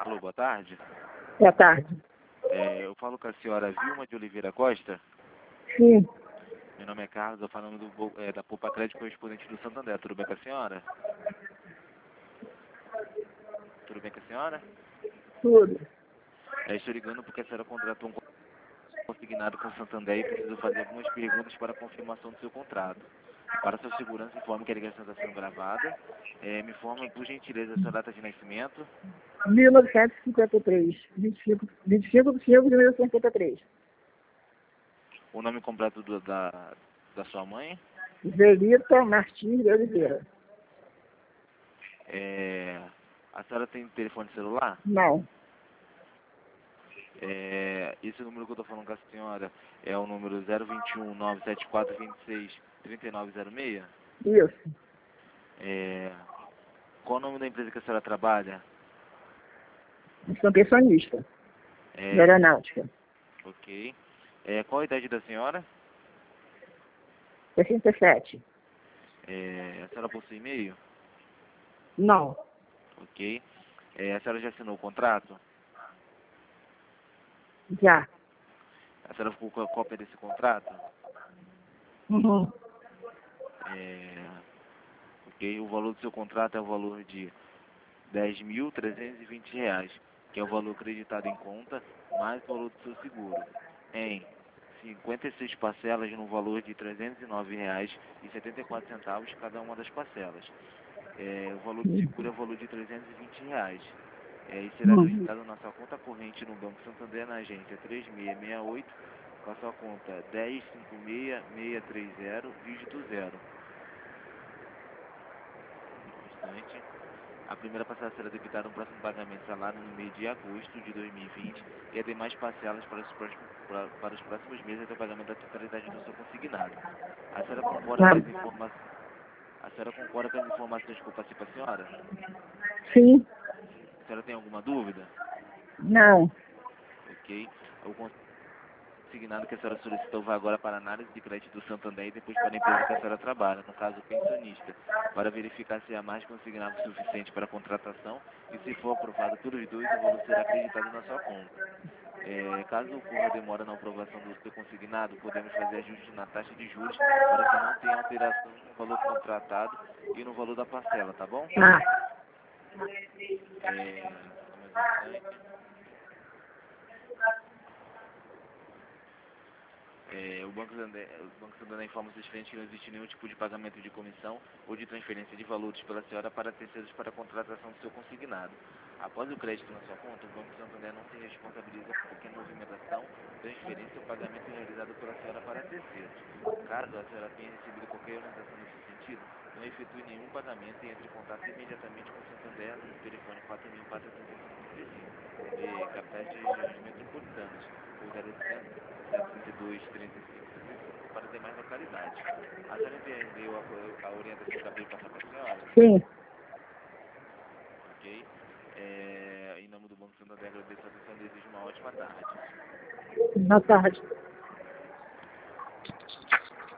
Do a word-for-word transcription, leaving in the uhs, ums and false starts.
Alô, boa tarde. Boa tarde. É, eu falo com a senhora Vilma de Oliveira Costa. Sim, Meu nome é Carlos, eu falo do, Bo- é, da Poupa Crédito correspondente do Santander. Tudo bem com a senhora? Tudo bem com a senhora? tudo. É, estou ligando porque a senhora contratou um consignado com o Santander e preciso fazer algumas perguntas para a confirmação do seu contrato. Para sua segurança, informe que a ligação está sendo gravada. É, me informe, por gentileza, a sua data de nascimento, mil novecentos e cinquenta e três, vinte e cinco, vinte e cinco de cinco de mil novecentos e cinquenta e três. o nome completo do- da, da sua mãe. Zelita Martins de Oliveira. É, a senhora tem telefone celular? Não, É, esse número que eu estou falando com a senhora é o número zero vinte e um, nove sete quatro, vinte e seis, trinta e nove zero seis? isso. É, qual o nome da empresa que a senhora trabalha? Sou pensionista de É, aeronáutica. ok. É, qual a idade da senhora? sessenta e sete. É, a senhora possui e-mail? Não, Ok. É, a senhora já assinou o contrato? já. A senhora ficou com a cópia desse contrato? Uhum. É, ok. O valor do seu contrato é o valor de dez mil trezentos e vinte reais, que é o valor acreditado em conta, mais o valor do seu seguro, em cinquenta e seis parcelas no valor de trezentos e nove reais e setenta e quatro centavos cada uma das parcelas. É, o valor do seguro é o valor de trezentos e vinte reais. É, e será Uhum. acreditado na sua conta corrente no Banco Santander, na agência três seis seis oito, com a sua conta dez cinco seis seis três zero, dígito zero. Instante. A primeira parcela será debitada no próximo pagamento salário no mês de agosto de dois mil e vinte e as demais parcelas para os próximos, para, para os próximos meses até o pagamento da totalidade do seu consignado. A senhora concorda Tá. com as informações? A senhora concorda com as informações que eu passei para a senhora? Sim, A senhora tem alguma dúvida? não. Ok. O consignado que a senhora solicitou vai agora para a análise de crédito do Santander e depois para a empresa que a senhora trabalha, no caso o pensionista, para verificar se há mais consignado suficiente para a contratação e se for aprovado pelos dois, o valor será acreditado na sua conta. É, caso ocorra demora na aprovação do seu consignado, podemos fazer ajuste na taxa de juros para que não tenha alteração no valor contratado e no valor da parcela, tá bom? Ah, É, só mais um instante. É, o Banco Santander, o Banco Santander informa os seus clientes que não existe nenhum tipo de pagamento de comissão ou de transferência de valores pela senhora para terceiros para a contratação do seu consignado. Após o crédito na sua conta, o Banco Santander não se responsabiliza por qualquer movimentação, transferência ou pagamento realizado pela senhora para terceiros. Caso a senhora tenha recebido qualquer orientação nesse sentido, não efetue nenhum pagamento e entre em contato imediatamente com o Santander no telefone quatro mil quatrocentos e cinquenta e cinco, e capitais de regiões metropolitanas, ou zero oitocentos, setenta e dois, trinta e cinco, sessenta e cinco para as demais localidades. A senhora entendeu a, a orientação que eu acabei de passar para a senhora? sim. Ok? É, em nome do Banco Santander, agradeço a atenção e desejo uma ótima tarde. Boa tarde.